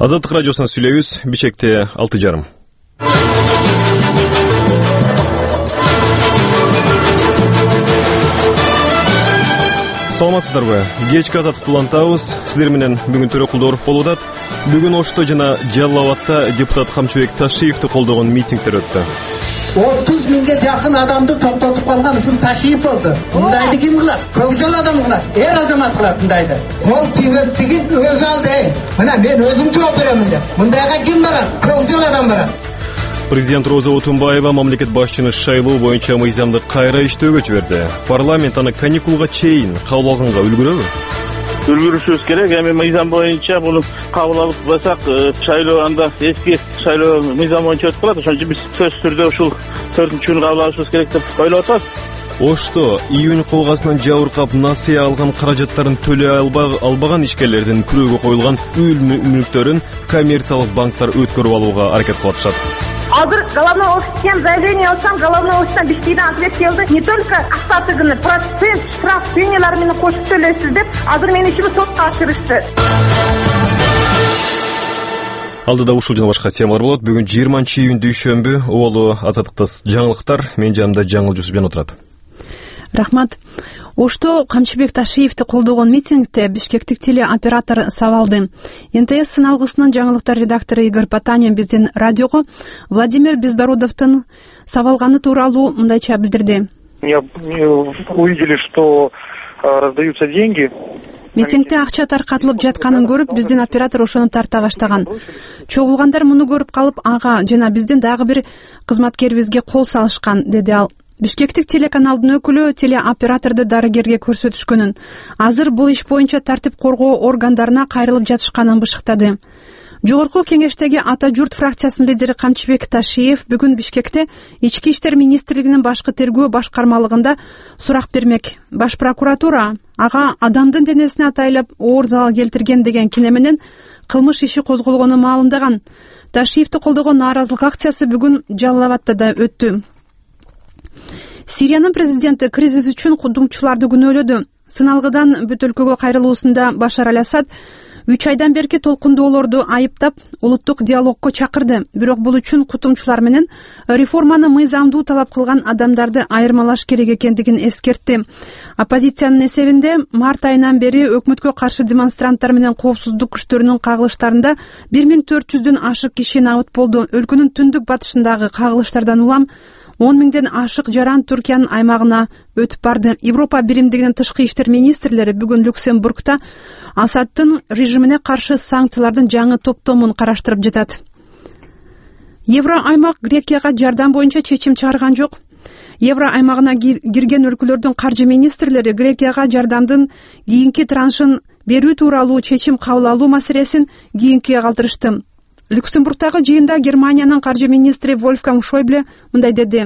Азаттык радиосунан сүйлөйбүз. Бишкекте 6:30. Саламатсыздарбы? Кечки азаттык улантабыз. Сиздер менен бүгүн Төрө Кулдоров болуп атат. Бүгүн Ошто жана Жалал Абадта депутат Камчыбек Ташиевди колдогон митингдер өттү. 30 миңге жакын адамды токтотуп калган ушул Ташиев болду. Мындайды ким кылат? Көкжол адам кылат. Эр азамат кылат мындайды. Кол тийбестигин өзү алды. Мына мен өзүм жооп беремин деп. Мындайга ким барат? Көкжол адам барат. Президент Роза Отунбаева мамлекет башчыны шайлоо боюнча мыйзамды кайра иштөөгө жиберди. Парламент аны каникулга чейин кабыл алганга үлгүрөбү? Үлгүрүшүбүз керек. Эми мыйзам боюнча буну кабыл алып койсок, шайлоо анда эски шайлоо мыйзам боюнча өтүп калат. Ошон үчүн биз сөзсүз түрдө ушул 4-күнү кабыл алышыбыз керек деп ойлоп атабыз. Ошто июнь колгасынан жабыркап насыя алган каражаттарын төлөй албаган ишкерлердин күрөөгө коюлган мүлктөрүн коммерциялык банктар өткөрүп алууга аракет кылып атышат. Азыр головной офистен заявление алсам, головной офистен Бишкектен ответ келди. Не только остатыгын, процент, штраф, пенялар менен кошуп төлөйсүз деп, азыр менин ишими сотко ашырышты. Алдыда ушул жана башка темалар болот. Бүгүн 20-июнь дүйшөмбү, Оолу Азаттыкта жаңылыктар. Мен жанымда Жаңыл Жусупбен отурат. Рахмат. Ошто Камчыбек Ташиевди колдогон митингде бишкектик телеоператор сабалды. НТС сыналгысынын жаңылыктар редактору Игорь Потанин биздин радиого Владимир Безбородовдун сабалганы тууралуу мындайча билдирди. Увидели, что раздаются деньги. Митингде акча таркатылып жатканын көрүп, биздин оператор ошону тарта баштаган. Чогулгандар муну көрүп калып, ага жана биздин дагы бир кызматкерибизге кол салышкан, деди ал. Бишкектик телеканалдын өкүлү телеоператорду дарыгерге көрсөтүшкөнүн, азыр бул иш боюнча тартип коргоо органдарына кайрылып жатышканын бышыктады. Жогорку кеңештеги Ата журт фракциясынын лидери Камчыбек Ташиев бүгүн Бишкекте Ички иштер министрлигинин башкы тергөө башкармалыгында сурак бермек. Баш прокуратура ага адамдын денесине атайлап оор залал келтирген деген кине менен кылмыш иши козголгонун маалымдаган. Ташиевди колдогон нааразылык акциясы бүгүн Жалал Абадта да өттү. Сириянын президенти кризис үчүн кудумчуларды күнөөлөдү. Сыналгыдан бүт өлкөгө кайрылуусунда Башар аль-Асад 3 айдан берки толкундоолорду айыптап, улуттук диалогко чакырды. Бирок бул үчүн кутумчулар менен реформаны мыйзамдуу талап кылган адамдарды айырмалаш керек экендигин эскертти. Оппозициянын эсебинде март айынан бери өкмөткө каршы демонстранттар менен коопсуздук күчтөрүнүн кагылыштарында 1400дөн ашык киши набыт болду. Өлкөнүн түндүк батышындагы кагылыштардан улам 10 миңден ашык жаран Түркиянын аймагына өтүп барды. Европа биримдигинин тышкы иштер министрлери бүгүн Люксембургда Асаддын режимине каршы санкциялардын жаңы топтомун караштырып жатат. Евро аймак Грекияга жардам боюнча чечим чыгарган жок. Евро аймагына кирген өлкөлөрдүн каржы министрлери Грекияга жардамдын кийинки траншын берүү тууралуу чечим кабыл алуу маселесин кийинкиге калтырышты. Люксембургдагы жыйында Германиянын каржы министри Вольфганг Шойбле мындай деди.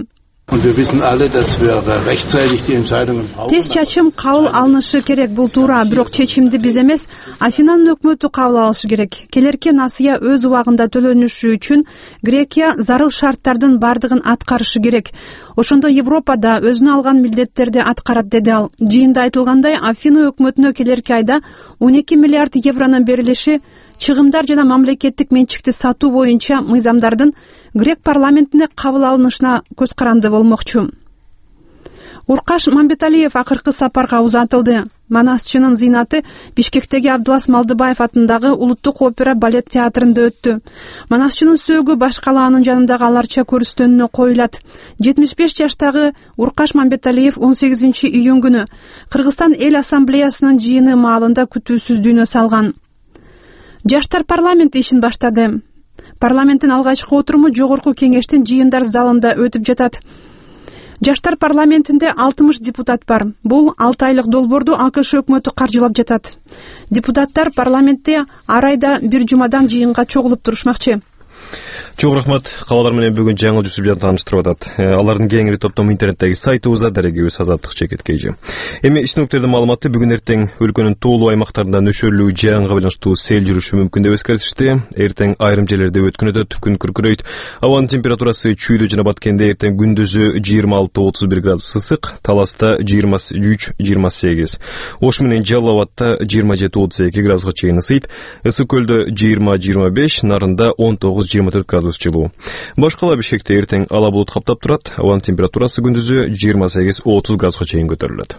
Тез чечим кабыл алынышы керек, бул туура, бирок чечимди биз эмес, Афинанын өкмөтү кабыл алышы керек. Келерки насыя өз убагында төлөнүшү үчүн Грекия зарыл шарттардын бардыгын аткарышы керек. Ошондо Европа да өзүнө алган милдеттерди аткарат, деди ал. Жыйында айтылгандай, Афина өкмөтүнө келерки айда 12 миллиард евронун берилиши чыгымдар жана мамлекеттик менчикти сатуу боюнча мыйзамдардын Грек парламентине кабыл алынышына көз каранды болмокчу. Уркаш Мамбеталиев акыркы сапарга узатылды. Манасчынын зыйнаты Бишкектеги Абдылас Малдыбаев атындагы Улуттук опера балет театрында өттү. Манасчынын сөөгү баш калаанын жанындагы аларча көрүстөнүнө коюлат. 75 жаштагы Уркаш Мамбеталиев 18 июнь күнү Кыргызстан эл ассамблеясынын жыйыны маалында күтүүсүз дүйнө салган. Жаштар парламент ишин баштады. Парламенттин алгачкы отуруму жогорку кеңештин жыйындар залында өтүп жатат. Жаштар парламентинде 60 депутат бар. Бул 6 айлык долбоорду АКШ өкмөтү каржылап жатат. Депутаттар парламентте ар айда бир жумадан жыйынга чогулуп турушмакчы. Чоң рахмат. Кабалдар менен бүгүн жаңы жүзүп жана тааныштырып атат. Алардын кеңири топтому интернеттеги сайтыбызда дарегибиз Азаттык чекет KG. Эми синоптиктердин маалыматы бүгүн эртең өлкөнүн тоолуу аймактарында нөшөрлүү жаанга байланыштуу сел жүрүшү мүмкүн деп эскертишти. Эртең айрым жерлерде өткөн өтөт, күн күркүрөйт. Абанын температурасы чүйдө жана баткенде эртең күндүзү 26-31 градус ысык, Таласта 23-28, Ош менен Жалал Абадта 27-32 градуска чейин ысыйт, Ысык көлдө 20-25, Нарында 19-24 градус жылуу. Башкала Бишкекте эртең ала булут каптап турат. Абанын температурасы күндүзү 28-30 градуска чейин көтөрүлөт.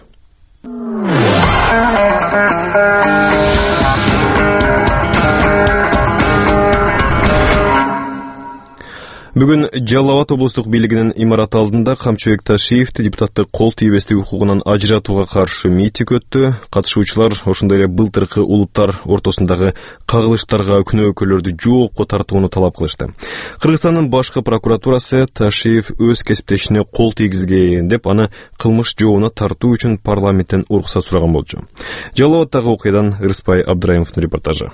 Бүгүн Жалал Абад облустук бийлигинин имараты алдында Камчыбек Ташиевди депутаттык кол тийбестик укугунан ажыратууга каршы митинг өттү. Катышуучулар ошондой эле былтыркы улуттар ортосундагы кагылыштарга күнөөкөрлөрдү жоопко тартууну талап кылышты. Кыргызстандын башкы прокуратурасы Ташиев өз кесиптешине кол тийгизген деп аны кылмыш жообуна тартуу үчүн парламенттен уруксат сураган болчу. Жалал Абаддагы окуядан Рыспай Абдрайымовдун репортажы.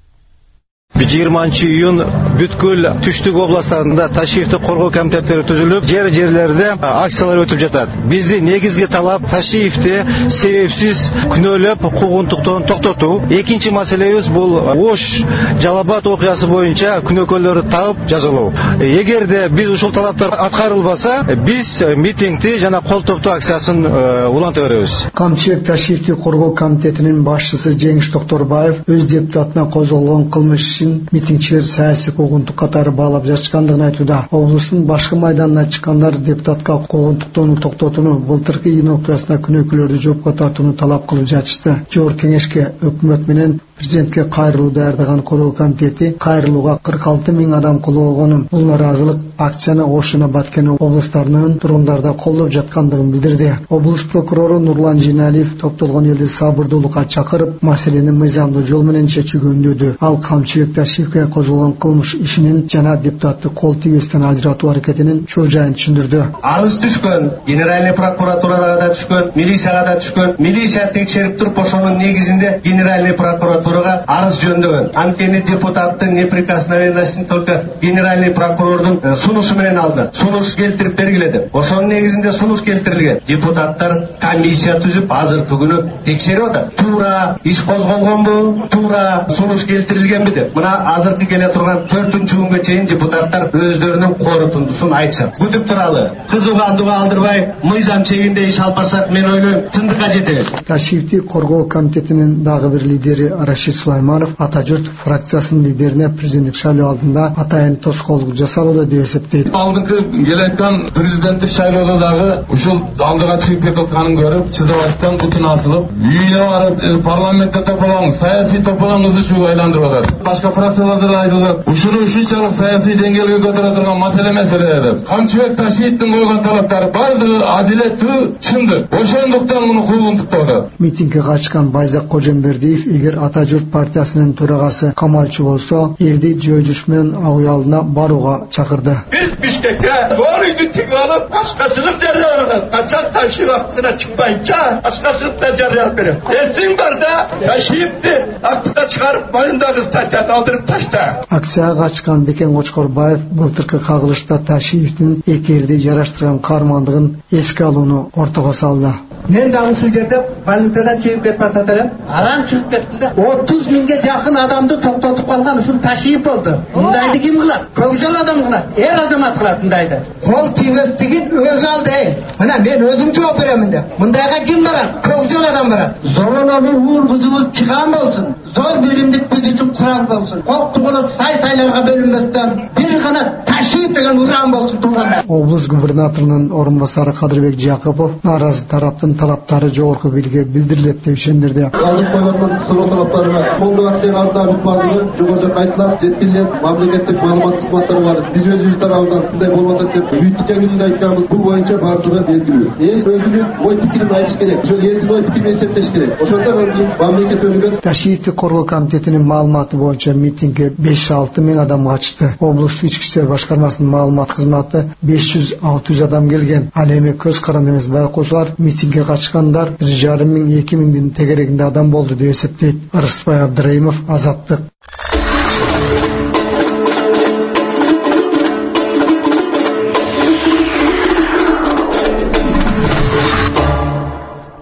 20 июнь бүткүл түштүк областарында Ташиевди коргоо комитеттери түзүлүп, жерлерде акциялар өтүп жатат. Биздин негизги талап Ташиевди себепсиз күнөөлөп, куугунтуктон токтотуу. Экинчи маселебиз бул Ош Жалал Абад окуясы боюнча күнөөкөрлөрдү таап жазалоо. Эгерде биз ушул талаптар аткарылбаса, биз митингди жана кол топтоо акциясын уланта беребиз. Камчыбек Ташиевди коргоо комитетинин башчысы Жеңиш Токторбаев өз депутатына козголгон кылмыш митингчилер саясий куугунтук катары баалап жатышкандыгын айтууда. Облустун башкы майданына чыккандар депутатка куугунтуктоону токтотууну, былтыркы июнь окуясына күнөөкөрлөрдү жоопко тартууну талап кылып жатышты. Жогорку кеңешке өкмөт менен президентке кайрылуу даярдаган коргоо комитети кайрылууга 46 000 адам колгогонун, бул нааразылык акцияны Ош жана Баткен облустарынын тургундарда колдоп жаткандыгын билдирди. Облус прокурору Нурлан Жиналиев топтолгон элди сабырдуулукка чакырып, маселени мыйзамдуу жол менен чечүүгө үндөдү. Ал Камчыбек Ташиевге козголгон кылмыш ишинин жана депутатты кол тийбестен ажыратуу аракетинин чоо жайын түшүндүрдү. Арыз түшкөн, генеральный прокуратурага да түшкөн, милицияга да түшкөн. Милиция текшерип туруп, ошонун негизинде генеральный прокуратурага арыз жөндөгөн. Анткени депутаттын неприкосновенностун только генеральный прокурордун сунушу менен алды. Сунуш келтирип бергиледи. Ошонун негизинде сунуш келтирилген. Депутаттар комиссия түзүп, азыркы күнү текшерип атат. Туура иш козголгонбу, туура сунуш келтирилгенби деп. Мына азыркы келе турган 4-күнгө чейин депутаттар өздөрүнүн корутундусун айтышат. Күтүп туралы, кызуугандууга алдырбай, мыйзам чегинде иш алып барсак, мен ойлойм, чындыкка жетебиз. Ташиевди коргоо комитетинин дагы бир лидери Рашид Сулайманов ата журт фракциясынын лидерине президенттик шайлоо алдында атайын тоскоолдук жасалууда деп эсептейт. Алдыңкы келеткан президенттик шайлоодо дагы ушул алдыга чыгып кетип атканын көрүп, чыдабастан бутун асылып, үйүнө барып парламентте тополоң, саясий тополоң ызычууга айландырып атат. Башка фракцияларда да айтылат, ушуну ушунчалык саясий деңгээлге көтөрө турган маселе деп. Камчыбек Ташиевдин койгон талаптары бардыгы адилеттүү, чындык. Ошондуктан муну куугунтуктоодо. Митингге катышкан Байзак Кожомбердиев, эгер ата журт партиясынын төрагасы Камалчы болсо, элди жөө менен ак алдына барууга чакырды. Биз Бишкекке doğruydu tiki alıp başkasılık jarıyalanat. Kaçak taşı aklına çıkmayınca başkasılık da jarıyalap veriyor. Dersin var da taşıyıptı. Aklına çıkarıp boyundagı statüyat aldırıp taşta. Aksiyaya kaçkan Beken Koçkorbaev былтыркы кагылышта Ташиевдин эки элди жараштырган каармандыгын эске алууну ортого салды. Мен да ушул жерде больницадан чыгып кетип атат. Арам чыгып кеттим да 30 000ге жакын адамды токтотуп калган ушул Ташиев болду. Мындайды ким кылат? Көкжал адам кылат. Эр азамат кылат мындайды. Кол тийбестигин өзү алды. Мына мен өзүм жооп беремин деп. Мындайга ким барат? Көкжал адам барат. Зоронолуу уул кызыбыз чыган болсун. Зор биримдик бүдүчү курал болсун. Коктуголот сай-сайларга бөлүнбөстөн бир гана Ташиев деген уран болсун тууганда. Облус губернаторунун орун басары Кадырбек Жакупов наразы тараптын талаптары жогорку бийликке билдирилет деп ишендирди. Алып койгон суроо талаптарына колдоо акция кардырып бардыгы жогоруда айтылат, жеткилет мамлекеттик маалымат кызматтары бар. Биз өзүбүз тарабынан мындай болуп атат деп бүттүк күндө айтканбыз. Бул боюнча бардыгы белгилүү. Эл өзүнүн ой пикирин айтыш керек. Ошол элдин ой пикирин эсептеш керек. Ошондо мамлекет өнүгөт. Ташиевди коргоо комитетинин маалыматы боюнча митингге 5-6 000 адам катышты. Облус ички иштер башкармасынын маалымат кызматы 500-600 адам келген. Ал эми көз каранды эмес байкоочулар митингге катышкандар 1,5 000-2 000дин тегерегинде адам болду деп эсептейт. Рыспай Абдрайымов, Азаттык.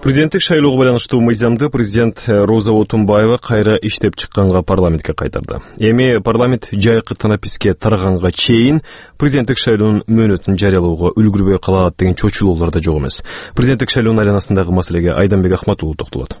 Президенттик шайлоого байланыштуу мыйзамды президент Роза Отунбаева кайра иштеп чыкканга парламентке кайтарды. Эми парламент жайкы танаписке тараганга чейин президенттик шайлоонун мөөнөтүн жарыялоого үлгүрбөй калат деген чочулуулар да жок эмес. Президенттик шайлоонун айланасындагы маселеге Айданбек Ахматулов токтолот.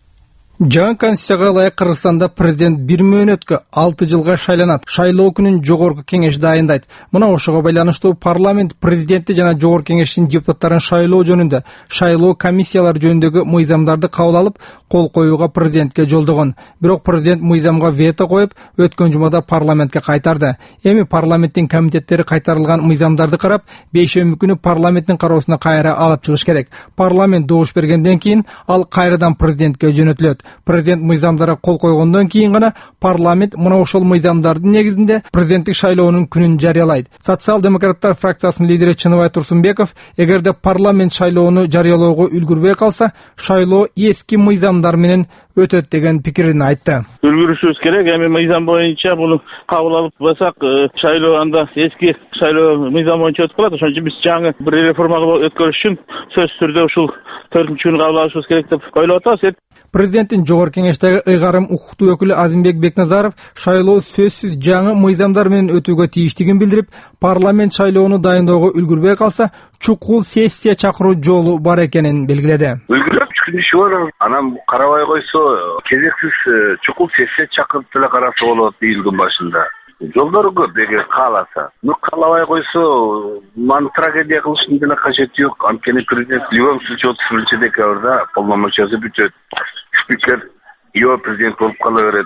Жаңы конституцияга ылайык Кыргызстанда президент 1 мөөнөткө 6 жылга шайланат. Шайлоо күнүн жогорку кеңеш дайындайт. Мына ошого байланыштуу парламент президентти жана жогорку кеңештин депутаттарын шайлоо жөнүндө шайлоо комиссиялар жөнүндөгү мыйзамдарды кабыл алып, кол коюуга президентке жолдогон. Бирок президент мыйзамга вето коюп, өткөн жумада парламентке кайтарды. Эми парламенттин комитеттери кайтарылган мыйзамдарды карап, бейшемби күнү парламенттин кароосуна кайра алып чыгыш керек. Парламент добуш бергенден кийин ал кайрадан президентке жөнөтүлөт. Президент мыйзамдарға қол қойғандан кейін ғана парламент мына ошол мыйзамдардын негизинде президенттик шайлоонун күнүн жарыялайт. Социал-демократтар фракциясынын лидери Чыныбай Турсунбеков, эгерде парламент шайлоону жарыялоого үлгүрбөй калса, шайлоо эски мыйзамдар менен өтөт деген пикирин айтты. Үлгүрүшүбүз керек. Эми мыйзам боюнча буну кабыл алып басак, шайлоо анда эски шайлоо мыйзам боюнча өтүп калат. Ошон үчүн биз жаңы бир реформага өткөрүш үчүн сөзсүз түрдө ушул 4-күнү кабыл алышыбыз керек деп ойлоп атабыз. Президенттин жогорку кеңештеги ыйгарым укуктуу өкүлү Азимбек Бекназаров шайлоо сөзсүз жаңы мыйзамдар менен өтүүгө тийиштигин билдирип, парламент шайлоону дайындоого үлгүрбөй калса, чукул сессия чакыруу жолу бар экенин белгиледи. Үлгүрөп чыккан бар. Анан карабай койсо, кезексиз чукул сессия чакырып деле караса болот июлдун башында. Жолдору көп эгер кааласа. Каалабай койсо, маны трагедия кылыштын деле кажети жок. Анткени президент в любом случае 31 декабрда полномочиясы бүтөт. Спикер президент болуп кала берет.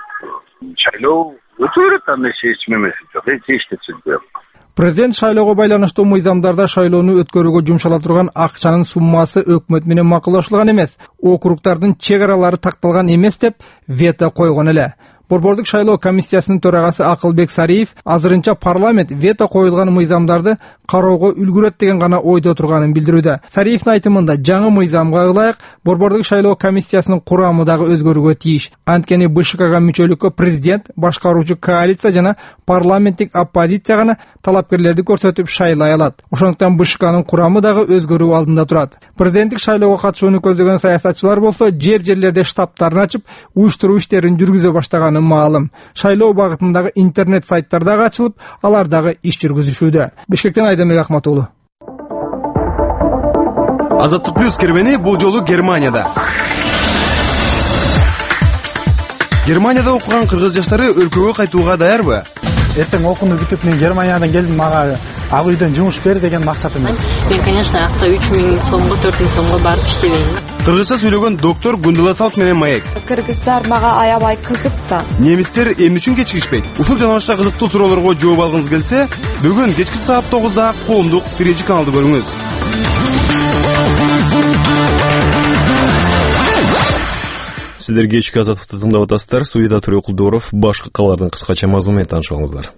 Шайлоо өтө берет, андай эч мемеси жок. Эч жок. Президент шайлоого байланыштуу мыйзамдарда шайлоону өткөрүүгө жумшала турган акчанын суммасы өкмөт менен макулдашылган эмес. Округдардын чек аралары такталган эмес деп вето койгон эле. Борбордук шайлоо комиссиясынын төрагасы Акылбек Сариев азырынча парламент вето коюлган мыйзамдарды кароого үлгүрөт деген гана ойдо турганын билдирүүдө. Сариевдин айтымында жаңы мыйзамга ылайык борбордук шайлоо комиссиясынын курамы дагы өзгөрүүгө тийиш. Анткени БШКга мүчөлүккө президент, башкаруучу коалиция жана парламенттик оппозиция гана талапкерлерди көрсөтүп шайлай алат. Ошондуктан БШКнын курамы дагы өзгөрүү алдында турат. Президенттик шайлоого катышууну көздөгөн саясатчылар болсо жерлерде штабтарын ачып, уюштуруу иштерин жүргүзө баштаганы маалым. Шайлоо багытындагы интернет сайттар дагы ачылып, алар дагы иш жүргүзүшүүдө. Бишкектен Айданбек Ахматулов. Азаттык плюс кербени бул жолу Германияда. Германияда окуган кыргыз жаштары өлкөгө кайтууга даярбы? Эртең окууну бүтүп мен Германиядан келдим, мага ак үйдөн жумуш бер деген максатым бар. Мен, конечно, акта 3000 сомго, 4000 сомго барып иштебейм. Кыргызча сөйлөгөн доктор Гундула Салт менен Маек. Кыргыздар мага аябай кызык да. Немистер эмне үчүн кечигишпейт? Ушул жана башка кызыктуу суроолорго жооп алгыңыз келсе, бүгүн кечки саат 9да коомдук биринчи каналды көрүңүз. Сиздер кечки азаттыкты тыңдап атасыздар. Студияда Төрө Кулдоров, башкы кабарлардын кыскача мазмуну менен таанышып алыңыздар.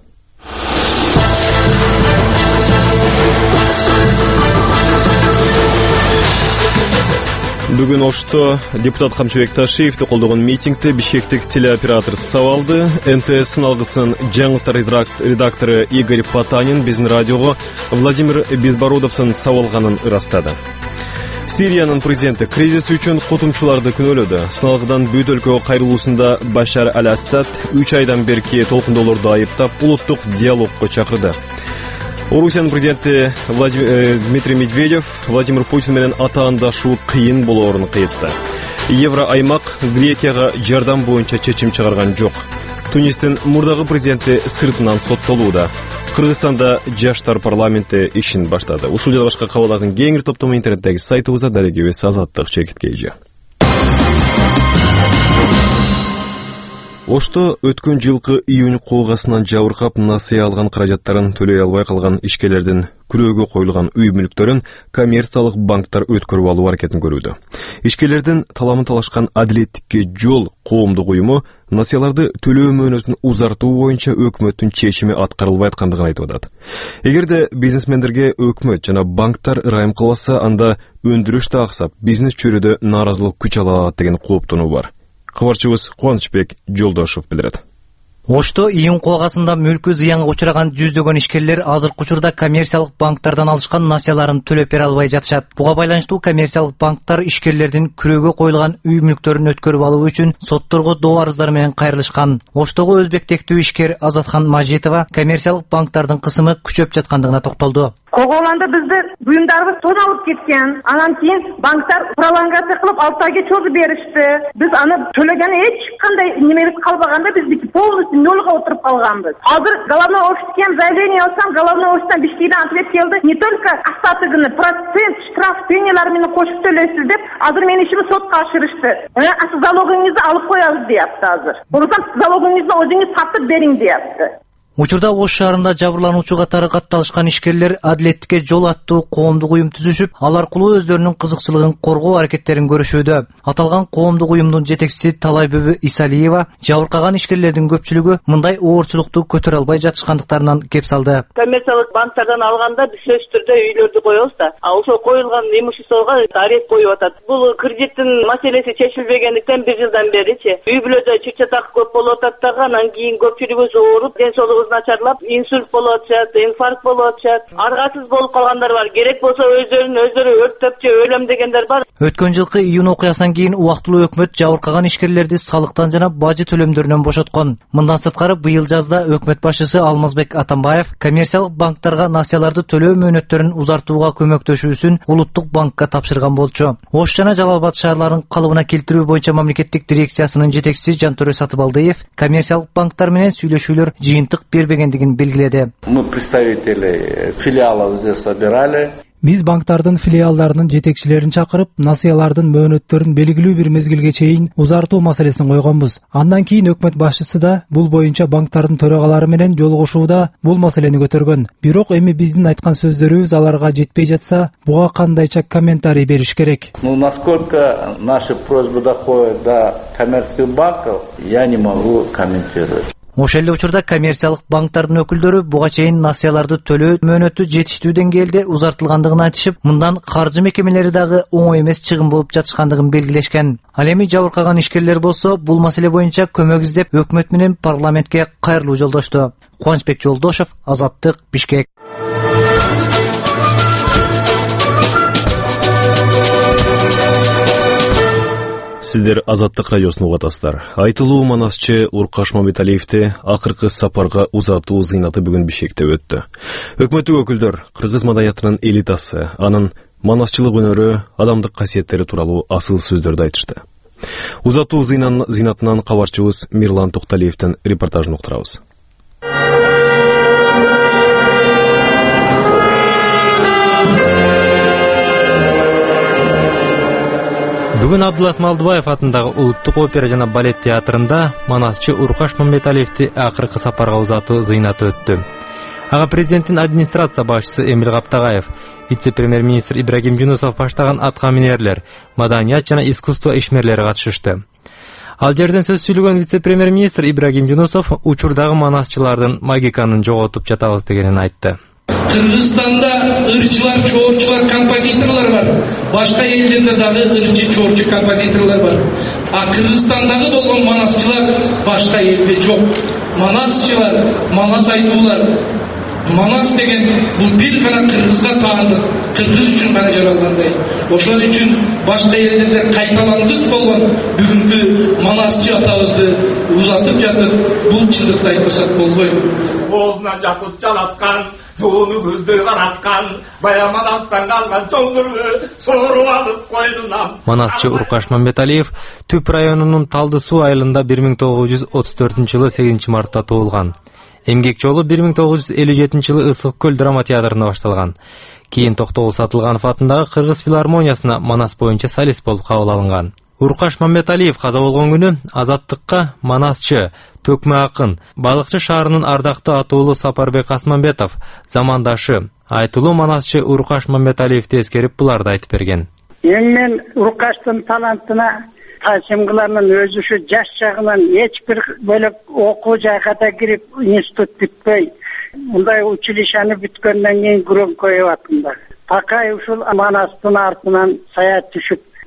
Бүгүн Ошто депутат Камчыбек Ташиевди колдогон митингде Бишкектик телеоператор сабалды. НТС сыналгысынын жаңылыктар редактору Игорь Потанин биздин радиого Владимир Безбородовдун сабалганын ырастады. Сириянын президенти кризис үчүн кутумчуларды күнөөлөдү. Сыналгыдан бүт өлкөгө кайрылуусунда Башар аль-Асад 3 айдан берки толкундоолорду айыптап, улуттук диалогго чакырды. Орусиянын президенти Дмитрий Медведев Владимир Путин менен атаандашуу кыйын болоорун кыйтты. Евро аймак Грекияга жардам боюнча чечим чыгарган жок. Тунистин мурдагы президенти сыртынан соттолууда. Кыргызстанда жаштар парламенти ишин баштады. Ушул жана башка кабарлардын кеңири топтому интернеттеги сайтыбызда дарегибиз Азаттык чекиткейжи. Ошто өткөн жылкы июнь колгасынан жабыркап насыя алган каражаттарын төлөй албай калган ишкерлердин күрөөгө коюлган үй мүлктөрүн коммерциялык банктар өткөрүп алуу аракетин көрүүдө. Ишкерлердин таламын талашкан Адилеттикке жол коомдук уюму насыяларды төлөө мөөнөтүн узартуу боюнча өкмөттүн чечими аткарылбай аткандыгын айтып атат. Эгерде бизнесмендерге өкмөт жана банктар ырайым кылбаса, анда өндүрүш да аксап, бизнес чөйрөдө нааразылык күч ала алат деген кооптонуу бар. Кабарчыбыз Кубанычбек Жолдошев билдирет. Ошто июнь куагасында мүлкү зыянга учураган жүздөгөн ишкерлер азыркы учурда коммерциялык банктардан алышкан насыяларын төлөп бере албай жатышат. Буга байланыштуу коммерциялык банктар ишкерлердин күрөөгө коюлган үй мүлктөрүн өткөрүп алуу үчүн сотторго доо арыздар менен кайрылышкан. Оштогу өзбектектүү ишкер Азатхан Мажитова коммерциялык банктардын кысымы күчөп жаткандыгына токтолду. Коголанда бизди буюмдарыбыз тоналып кеткен. Анан кийин банктар пролонгация кылып 6 айга чогуу беришти. Биз аны төлөгөн эч кандай немебиз калбаганда биздики полностью нолга отуруп калганбыз. Азыр головной офиске заявление алсам, головной офистен биштейден ответ келди. Не только остатыгыны, процент, штраф, пенялар менен кошуп төлөйсүз деп, азыр менин ишимди сотко ашырышты. Залогуңузду алып коебуз deyapti азыр. Болсо залогуңузду өзүңүз сатып бериң deyapti. Учурда Ош шаарында жабырлануучу катары катталышкан ишкерлер Адилеттикке жол аттуу коомдук уюм түзүшүп, ал аркылуу өздөрүнүн кызыкчылыгын коргоо аракеттерин көрүшүүдө. Аталган коомдук уюмдун жетекчиси Талайбүбү Исалиева жабыркаган ишкерлердин көпчүлүгү мындай оорчулукту көтөрө албай жатышкандыктарынан кеп салды. Коммерциялык банктардан алганда биз сөзсүз түрдө үйлөрдү коебуз да, ошол коюлган имуществого арест коюп атат. Бул кредиттин маселеси чечилбегендиктен 1 жылдан беричи үй бүлөдө чыр-чатак көп болуп атат дагы, анан кийин көпчүлүгүбүз ооруп, ден соолугубуз начарлап, инсульт болуп атышат, инфаркт болуп атышат, аргасыз болуп калгандар бар. Керек болсо өздөрү өрттөп же өлөм дегендер бар. Өткөн жылкы июнь окуясынан кийин убактылуу өкмөт жабыркаган ишкерлерди салыктан жана бажы төлөмдөрүнөн бошоткон. Мындан сырткары быйыл жазда өкмөт башчысы Алмазбек Атамбаев коммерциялык банктарга насыяларды төлөө мөөнөттөрүн узартууга көмөктөшүүсүн Улуттук банкка тапшырган болчу. Ош жана Жалал Абад шаарларын калыбына келтирүү боюнча мамлекеттик дирекциясынын жетекчиси Жантөрө Сатыбалдыев коммерциялык банктар менен сүйлөшүүлөр жыйынтык бербегендигин белгиледи. Мы представителей филиалов здесь собирали. Биз банктардын филиалдарынын жетекчилерин чакырып, насыялардын мөөнөттөрүн белгилүү бир мезгилге чейин узартуу маселесин койгонбуз. Андан кийин өкмөт башчысы да бул боюнча банктардын төрагалары менен жолугушууда бул маселени көтөргөн. Бирок эми биздин айткан сөздөрүбүз аларга жетпей жатса, буга кандайча комментарий бериш керек. Насколько наши просьбы доходят до коммерческих банков, я не могу комментировать. Ошол эле учурда коммерциялык банктардын өкүлдөрү буга чейин насыяларды төлөө мөөнөтү жетиштүү деңгээлде узартылгандыгын айтышып, мындан каржы мекемелери дагы оңой эмес чыгым болуп жатышкандыгын белгилешкен. Ал эми жабыркаган ишкерлер болсо бул маселе боюнча көмөк издеп өкмөт менен парламентке кайрылуу жолдошту. Кубанычбек Жолдошев, Азаттык, Бишкек. Сиздер Азаттык радиосун угатасыздар. Айтылуу манасчы Уркаш Мамбеталиевди акыркы сапарга узатуу зыйнаты бүгүн Бишкекте өттү. Өкмөттүк өкүлдөр кыргыз маданиятынын элитасы, анын манасчылык өнөрү, адамдык касиеттери тууралуу асыл сөздөрдү айтышты. Узатуу зыйнатынан кабарчыбыз Мирлан Токталиевдин репортажын уктурабыз. Бүгүн Абдулас Малдыбаев атындагы Улуттук опера жана балет театрында манасчы Уркаш Мамбеталиевди акыркы сапарга узатуу зыйнаты өттү. Ага президенттин администрация башчысы Эмил Каптагаев, вице-премьер-министр Ибрагим Жунусов баштаган атка минерлер, маданият жана искусство ишмерлери катышышты. Ал жерден сөз сүйлөгөн вице-премьер-министр Ибрагим Жунусов учурдагы манасчылардын магиканын жоготуп жатабыз дегенин айтты. Кыргызстанда ырчылар, чоорчулар, композиторлор бар. Башка элдерде дагы ырчы, чоорчу композиторлор бар. А Кыргызстандагы болгон манасчылар башка элде жок. Манасчылар, манас айтуулар. Манас деген бул бир гана кыргызга таандык, кыргыз үчүн гана жаралгандай. Ошол үчүн башка элдерде кайталангыс болгон бүгүнкү манасчы атабызды узатып жатып, бул чындыкты айтпасак болбойт. Болуна жатып жалаткан, жууну көздөй караткан, баяман аттан калган чоңдурбу сооруп алып койнунан. Манасчы Уркаш Мамбеталиев Түп районунун Талды суу айылында 1934-жылы 8 мартта туулган. Эмгек жолу 1957-жылы Ысык көл драма театрында башталган. Кийин Токтогул Сатылганов атындагы Кыргыз филармониясына манас боюнча солист болуп кабыл алынган. Уркаш Мамбеталиев каза болгон күнү Азаттыкка манасчы, төкмө акын, Балыкчы шаарынын ардактуу атуулу Сапарбек Асманбетов, замандашы, айтылуу манасчы Уркаш Мамбеталиевди эскерип буларды айтып берген. Мен Уркаштын талантына ташымгыларынын өзүшү жаш жагынан эч бир бөлөк окуу жайга да кирип институт бүтпөй, мындай училищаны бүткөндөн кийин күрөң коюп атымда. Такай ушул манастын артынан саят түшүп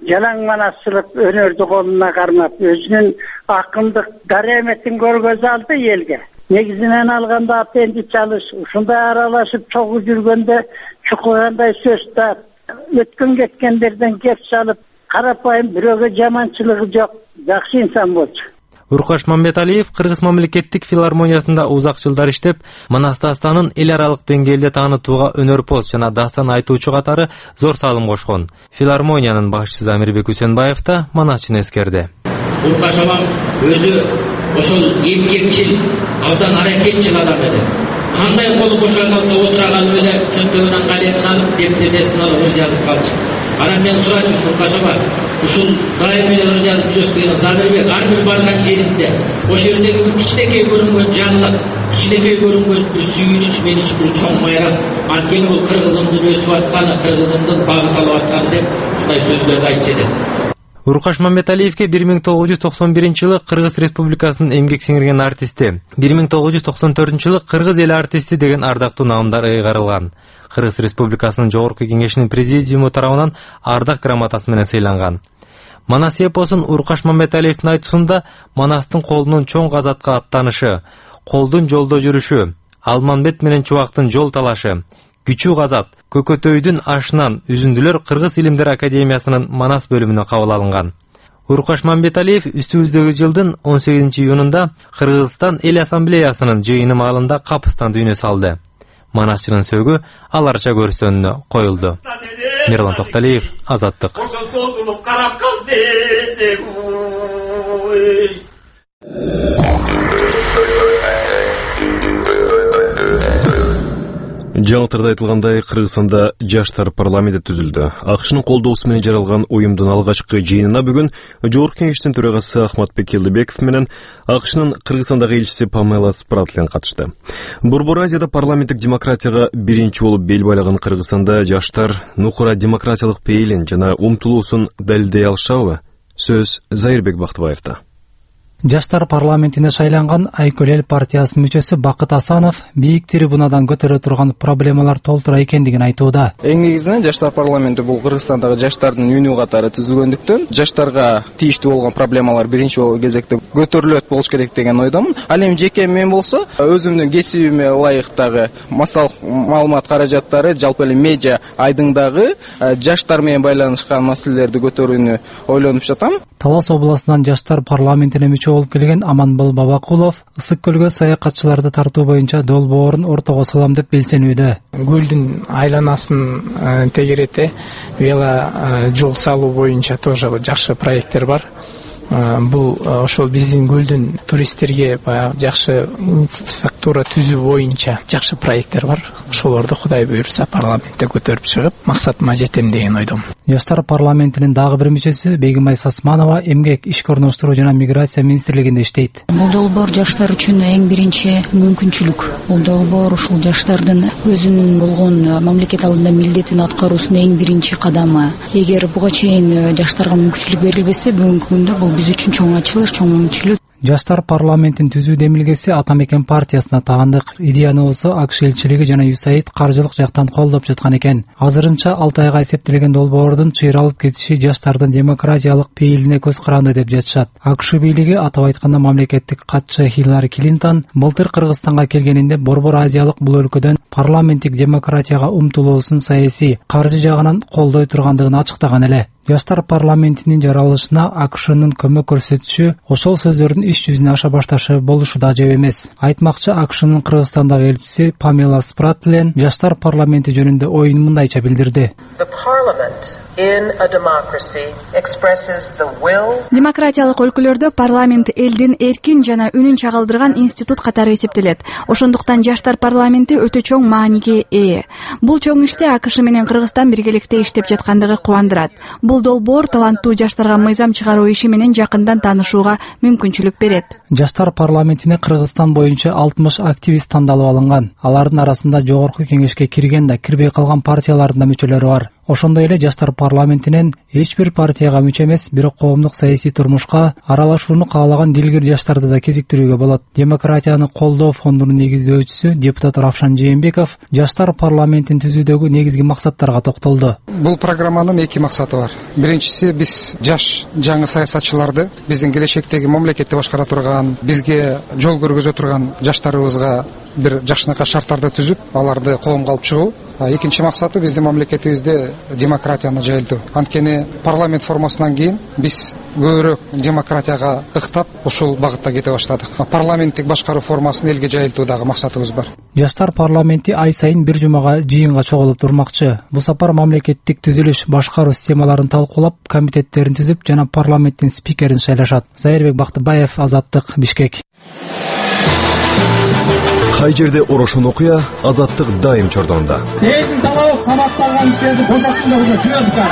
жалаң манасчылык өнөрдү колуна кармап, өзүнүн акындык дараметин көргөзө алды элге. Негизинен алганда аппендич алыш, ушундай аралашып чогуу жүргөндө чукугандай сөз тап, өткөн кеткендерден кеп салып, карапайым бирөөгө жаманчылыгы жок, жакшы инсан болчу. Уркаш Мамбеталиев Кыргыз мамлекеттик филармониясында узак жылдар иштеп, Манас дастанын эл аралык деңгээлде таанытууга өнөрпоз жана дастан айтуучу катары зор салым кошкон. Филармониянын башчысы Амирбек Үсенбаев да Манасчыны эскерди. Уркаш агам өзү ошол эмгекчил, абдан аракетчил адам эди. Кандай колу бошолгонсо отурган эле чөнтөгүнөн калемин алып, дептержесин алып ыр жазып калчу. Анан мен сурачым Уркаш ага, ушул дайым эле ыр жазып жүрөсүң, Замирбек ар бир барган жеринде ошол жердеги кичинекей көрүнгөн жаңылык, кичинекей көрүнгөн бир сүйүнүч, менич бир чоң майрам, анткени бул кыргызымдын өсүп атканы, кыргызымдын багыт алып атканы деп ушундай сөздөрдү айтчу эди. Уркаш Мамбеталиевке 1991-жылы Кыргыз Республикасынын эмгек сиңирген артисти, 1994-жылы Кыргыз эли артисти деген ардактуу наамдар ыйгарылган. Кыргыз Республикасынын Жогорку Кеңешинин президиуму тарабынан ардак грамотасы менен сыйланган. Манас эпосун Уркаш Мамбеталиевдин айтуусунда Манастын колунун чоң казатка аттанышы, колдун жолдо жүрүшү, Алманбет менен Чубактын жол талашы, Күчүү казат, Көкөтөйдүн ашынан үзүндүлөр Кыргыз Илимдер Академиясынын Манас бөлүмүнө кабыл алынган. Уркаш Мамбеталиев үстүбүздөгү жылдын 18-июнунда Кыргызстан Эл Ассамблеясынын жыйыны маалында капыстан дүйнө салды. Манасчынын сөөгү аларча көрсөнүнө коюлду. Мирлан Токталиев, Азаттык. Жаңылтырда айтылгандай, Кыргызстанда жаштар парламенти түзүлдү. АКШнын колдоосу менен жаралган уюмдун алгачкы жыйынына бүгүн Жогорку Кеңештин төрагасы Ахматбек Келдибеков менен АКШнын Кыргызстандагы элчиси Памела Спратлен катышты. Борбор Азияда парламенттик демократияга биринчи болуп бел байлаган Кыргызстанда жаштар нукура демократиялык пейилин жана умтулуусун далилдей алышабы? Сөз Зайырбек Бактыбаевда. Жаштар парламентине шайланган Айкөл эл партиясынын мүчөсү Бакыт Асанов бийик трибунадан көтөрө турган проблемалар толтура экендигин айтууда. Эң негизинен жаштар парламенти бул Кыргызстандагы жаштардын үнү катары түзүлгөндүктөн жаштарга тийиштүү болгон проблемалар биринчи кезекте көтөрүлөт болуш керек деген ойдомун. Ал эми жеке мен болсо өзүмдүн кесибиме ылайыктагы маалымат каражаттары, жалпы эле медиа айдыңдагы жаштар менен байланышкан маселелерди көтөрүүнү ойлонуп жатам. Талас областынан жаштар парламентине мүчө болуп келген Аманбол Бабакулов ысык көлгө саякатчыларды тартуу боюнча долбоорун ортого салам деп белсенүүдө. Көлдүн айланасын тегерете вело жол салуу боюнча тоже жакшы проекттер бар. Бул ошол биздин көлдүн туристтерге баягы жакшы инфраструктура түзүү боюнча жакшы проекттер бар. Ошолорду Кудай буйрса парламентте көтөрүп чыгып, максатыма жетем деген ойдом. Жаштар парламентинин дагы бир мүчөсү Бегимай Сасманова эмгек, ишке орноштуруу жана миграция министрлигинде иштейт. Бул долбоор жаштар үчүн эң биринчи мүмкүнчүлүк. Бул долбоор ушул жаштардын өзүнүн болгон мамлекет алдында милдетин аткаруусунун эң биринчи кадамы. Эгер буга чейин жаштарга мүмкүнчүлүк берилбесе, бүгүнкү күндө бул биз үчүн чоң ачылыш, чоң мүмкүнчүлүк. Жаштар парламентин түзүү демилгеси Атамекен партиясына таандык. Идеяны болсо АКШ элчилиги жана ЮСАИД каржылык жактан колдоп жаткан экен. Азырынча 6 айга эсептелген долбоордун чыйралып кетиши жаштардын демократиялык пейилине көз каранды деп жатышат. АКШ бийлиги, атап айтканда мамлекеттик катчы Хиллари Клинтон, былтыр Кыргызстанга келгенинде Борбор Азиялык бул өлкөдөн парламенттик демократияга умтулуусун саясий, каржы жагынан колдой тургандыгын ачыктаган эле. Жаштар парламентинин жаралышына АКШнын көмөк көрсөтүшү ошол сөздөрдүн иш жүзүнө аша башташы болушу да ажап эмес. Айтмакчы, АКШнын Кыргызстандагы элчиси Памела Спратлен жаштар парламенти жөнүндө оюн мындайча билдирди. Демократиялык өлкөлөрдө парламент элдин эркин жана үнүн чагылдырган институт катары эсептелет. Ошондуктан жаштар парламенти өтө чоң мааниге ээ. Бул чоң иште АКШ менен Кыргызстан биргеликте иштеп жаткандыгы кубандырат. Бул долбоор таланттуу жаштарга мыйзам чыгаруу иши менен жакындан таанышууга мүмкүнчүлүк берет. Жаштар парламентине Кыргызстан боюнча 60 активист тандалып алынган. Алардын арасында Жогорку Кеңешке кирген да кирбей калган партиялардын да мүчөлөрү бар. Ошондой эле жаштар парламентинен эч бир партияга мүчө эмес, бирок коомдук саясий турмушка аралашууну каалаган дилгир жаштарды да кезиктирүүгө болот. Демократияны колдоо фондунун негиздөөчүсү депутат Равшан Жээнбеков жаштар парламентин түзүүдөгү негизги максаттарга токтолду. Бул программанын эки максаты бар. Биринчиси, биз жаш жаңы саясатчыларды, биздин келечектеги мамлекетти башкара турган, бизге жол көргөзө турган жаштарыбызга бир жакшынакай шарттарды түзүп, аларды коомго алып чыгуу. Экинчи максаты биздин мамлекетибизде демократияны жайылтуу. Анткени парламент формасынан кийин биз көбүрөөк демократияга ыктап, ушул багытта кете баштадык. Парламенттик башкаруу формасын элге жайылтуудагы максатыбыз бар. Жаштар парламенти ай сайын бир жумага жыйынга чогулуп турмакчы. Бул сапар мамлекеттик түзүлүш, башкаруу системаларын талкуулап, комитеттерин түзүп жана парламенттин спикерин шайлашат. Зайырбек Бактыбаев, Азаттык, Бишкек. Кай жерде орошон окуя, Азаттык дайым чордонда. Элдин талабы камакталган кишилерди бошотсун деп жүрөдүк.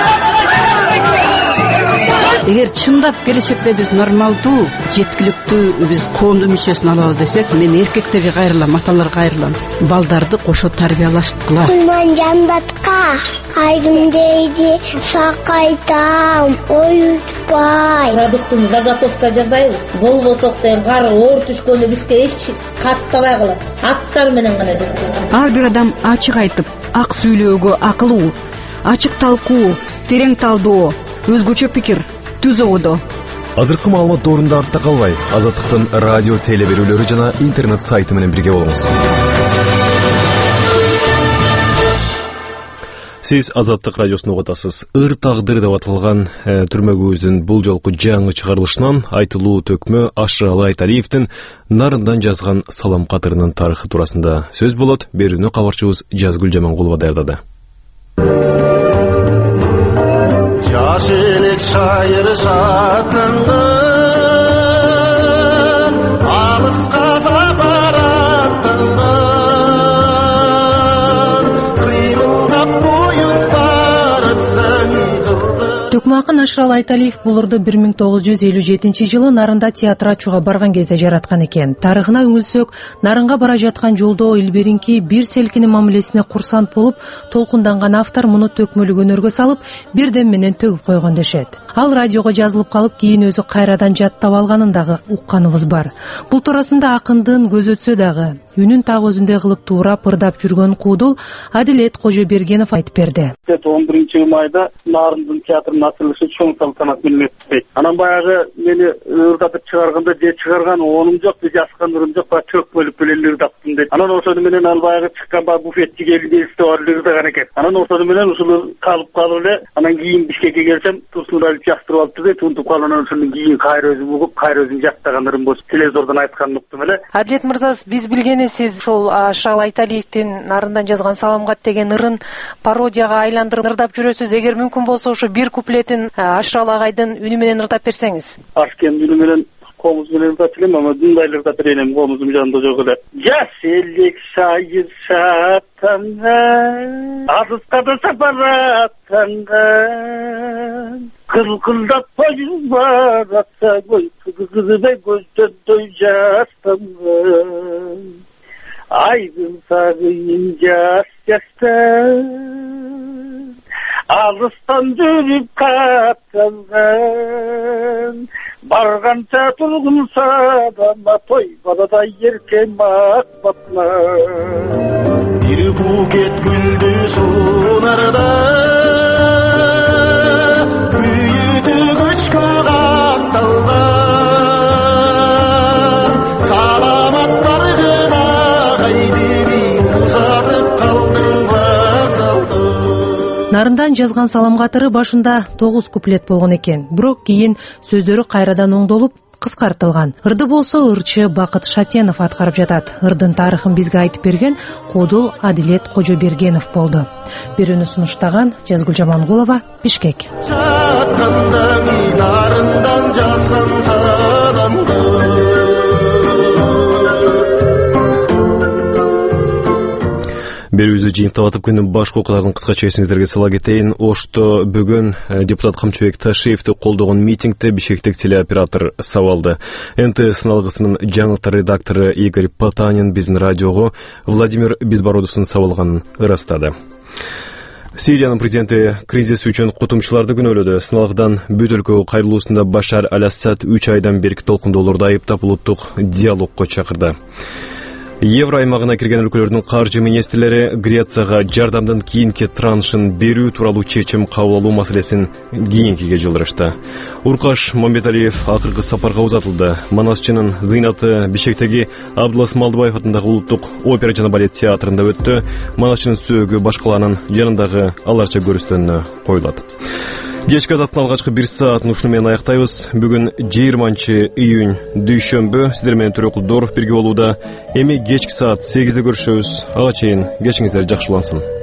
Эгер чындап келечекте биз нормалдуу, жеткиликтүү биз коомдун мүчөсүн алабыз десек, мен эркектерге кайрылам, аталарга кайрылам. Балдарды кошо тарбиялаштыкыла. Кулман жандатка айдым дейди, сакайтам, оютпай. Продуктун заготовка жасайбыз. Болбосок деген кары оор түшкөндө бизге эч каттабай калат. Аттар менен гана. Ар бир адам ачык айтып, ак сүйлөөгө акылуу, ачык талкуу, терең талдоо, өзгөчө пикир, түз ободо. Азыркы маалымат доорунда артта калбай, Азаттыктын радио телеберүүлөрү жана интернет сайты менен бирге болуңуз. Сиз Азаттык радиосун угуп атасыз. Ыр тагдыр деп аталган түрмөгүбүздүн бул жолку жаңы чыгарылышынан айтылуу төкмө Ашралы Айталиевдин нарындан жазган салам катырынын тарыхы туурасында сөз болот. Берүүнү кабарчыбыз Жазгүл Жамангулова даярдады. Жаш элек шайыр шаттанган, алыска сапараттанган, кыймылдап поюз баратсаң ийгылды. Төкмө акын Ашралы Айталиев бул ырды 1957-жылы Нарында театр ачууга барган кезде жараткан экен. Тарыхына үңүлсөк, Нарынга бара жаткан жолдо илбиринки бир селкинин мамилесине курсант болуп, толкунданган автор муну төкмөлүк өнөргө салып, бирден менен төгүп койгон дешет. Ал радиого жазылып калып, кийин өзү кайрадан жаттап алганын дагы укканыбыз бар. Бул туурасында акындын көз өтсө дагы үнүн так өзүндөй кылып туурап ырдап жүргөн куудул Адилет Кожобергенов айтып берди. 11-майда Нарындын театрынын ачылышы чоң салтанат менен өтүп. Анан баягы мени ырдатып чыгарганда же чыгарган оонум жок, же жазган ырым жок, баягы төкмөлүп эле ырдаптым деп. Анан ошону менен ал баягы чыккан баягы буфетчиге элдесте бар ырдаган экен. Анан ошону менен ушул калып эле, анан кийин Бишкекке келсем, Турсундар жактырып алыпты деп, туntуп калгандан ошондон кийин кайра өзүм угуп, кайра өзүм жактаган ырым болуп, телевизордон айтканын уктум эле. Адилет мырза, биз билгени сиз ошол Ашралы Айталиевдин Нарындан жазган саламгат деген ырын пародияга айландырып ырдап жүрөсүз. Эгер мүмкүн болсо ошо бир куплетин Ашралы агайдын үнү менен ырдап берсеңиз. Ашкен үнү менен комуз менен ырдап элем, ама мындай ырдап берейин, комузум жанында жок эле. Жаш элек шайыр шаттанган, алыска да сапараттанган, кылкылдап поюз баратса көй, кызыбай көздөй жастанган, айдын сагыйын жастан, алыстан жүрүп каттанган, барганча тургунса да той балада эркен макбатна. Бир букет гүлдү сунарда, күйүтү көчкө катталган, саламат баргына кайдыри узатып калдым вокзалда. Нарындан жазган салам катыры башында 9 куплет болгон экен. Бирок кийин сөздөрү кайрадан оңдолуп, кыскартылган. Ырды болсо ырчы Бакыт Шатенов аткарып жатат. Ырдын тарыхын бизге айтып берген куудул Адилет Кожобергенов болду. Берүүнү сунуштаган Жазгүл Жамангулова, Бишкек. Жатканда Нарындан жазган саламды, Берүүбүздү жыйынтап атып күнүн башкы окуяларын кыскача эсиңиздерге сала кетейин. Ошто бүгүн депутат Камчыбек Ташиевди колдогон митингде Бишкектик телеоператор сабалды. НТС алгысынын жаңылыктар редактору Игорь Потанин биздин радиого Владимир Безбородовдун сабалганын ырастады. Сириянын президенти кризис үчүн кутумчуларды күнөөлөдү. Сыналгыдан бүт өлкө кайрылуусунда Башар аль-Асад 3 айдан берки толкундоолорду айыптап улуттук диалогко чакырды. Евро аймагына кирген өлкөлөрдүн каржы министрлери Грецияга жардамдын кийинки траншын берүү тууралуу чечим кабыл алуу маселесин кийинкиге жылдырышты. Уркаш Мамбеталиев акыркы сапарга узатылды. Манасчынын зыйнаты Бишкектеги Абдулас Малдыбаев атындагы улуттук опера жана балет театрында өттү. Манасчынын сөөгү башкаланын жанындагы аларча көрүстөнүнө коюлат. Кечки азаттын алгачкы 1 саатын ушуну менен аяктайбыз. Бүгүн 20-июнь дүйшөмбү. Сиздер менен Төрөкул Доров бирге болууда. Эми кечки саат 8-де көрүшөбүз. Ага чейин кечиңиздер жакшы улансын.